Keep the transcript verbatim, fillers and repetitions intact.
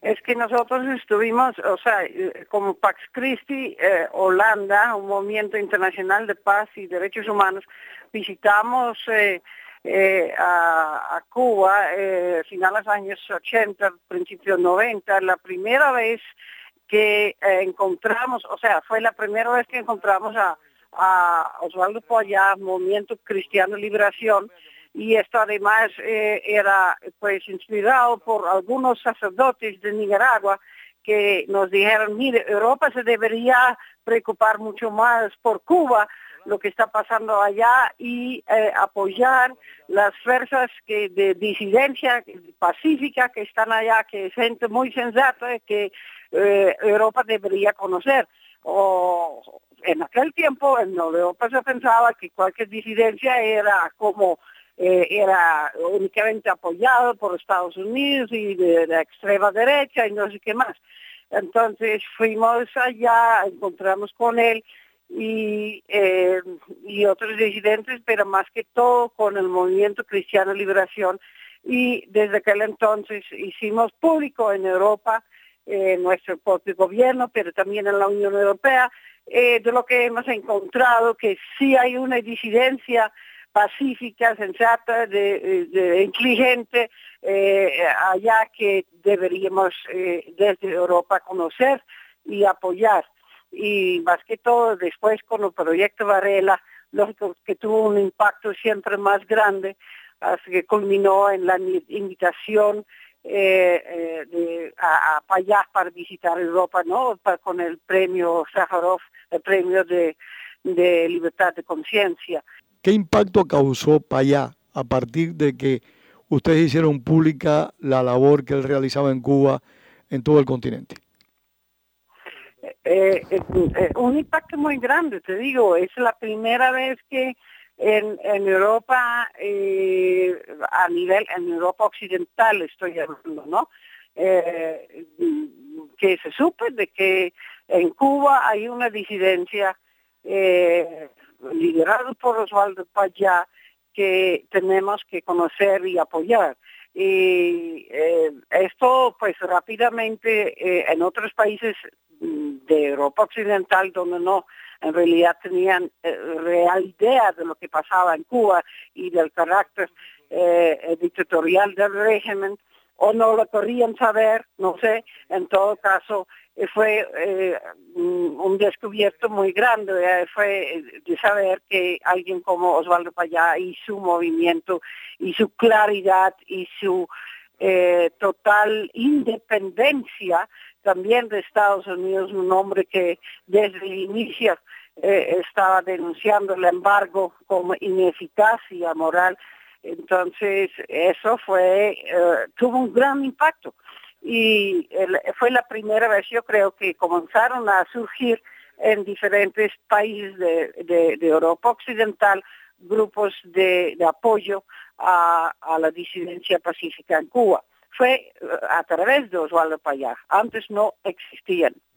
Es que nosotros estuvimos, o sea, eh, como Pax Christi, eh, Holanda, un movimiento internacional de paz y derechos humanos, visitamos eh, eh, a, a Cuba eh, finales de los años ochenta, principios noventa, la primera vez que eh, encontramos, o sea, fue la primera vez que encontramos a, a Osvaldo Payá, Movimiento Cristiano Liberación, y esto además eh, era pues inspirado por algunos sacerdotes de Nicaragua que nos dijeron, mire, Europa se debería preocupar mucho más por Cuba, lo que está pasando allá, y eh, apoyar las fuerzas que de disidencia pacífica que están allá, que es gente muy sensata que eh, Europa debería conocer. O en aquel tiempo en Europa se pensaba que cualquier disidencia era como Eh, era únicamente apoyado por Estados Unidos y de la extrema derecha y no sé qué más. Entonces fuimos allá, encontramos con él y, eh, y otros disidentes, pero más que todo con el Movimiento Cristiano Liberación, y desde aquel entonces hicimos público en Europa, eh, nuestro propio gobierno, pero también en la Unión Europea, eh, de lo que hemos encontrado, que sí hay una disidencia pacífica, sensata, de, de inteligente, eh, allá que deberíamos eh, desde Europa conocer y apoyar. Y más que todo, después con el proyecto Varela, lógico que tuvo un impacto siempre más grande, hasta que culminó en la invitación eh, eh, de, a, a Payá para visitar Europa, ¿no? Para, con el premio Sájarov, el premio de, de libertad de conciencia. ¿Qué impacto causó Payá a partir de que ustedes hicieron pública la labor que él realizaba en Cuba en todo el continente? Eh, eh, eh, un impacto muy grande, te digo, es la primera vez que en, en Europa, eh, a nivel, en Europa occidental estoy hablando, ¿no? Eh, que se supe de que en Cuba hay una disidencia eh, liderada por Osvaldo Payá que tenemos que conocer y apoyar. Y eh, esto pues rápidamente eh, en otros países de Europa Occidental, donde no en realidad tenían eh, real idea de lo que pasaba en Cuba y del carácter eh, dictatorial del régimen, o no lo querían saber, no sé, en todo caso eh, fue eh, un descubierto muy grande, eh, fue de saber que alguien como Osvaldo Payá y su movimiento y su claridad y su eh, total independencia también de Estados Unidos, un hombre que desde el inicio eh, estaba denunciando el embargo como ineficacia moral. Entonces eso fue, eh, tuvo un gran impacto y el, fue la primera vez, yo creo, que comenzaron a surgir en diferentes países de, de, de Europa Occidental grupos de, de apoyo a, a la disidencia pacífica en Cuba. Fue a través de Osvaldo Payá, antes no existían.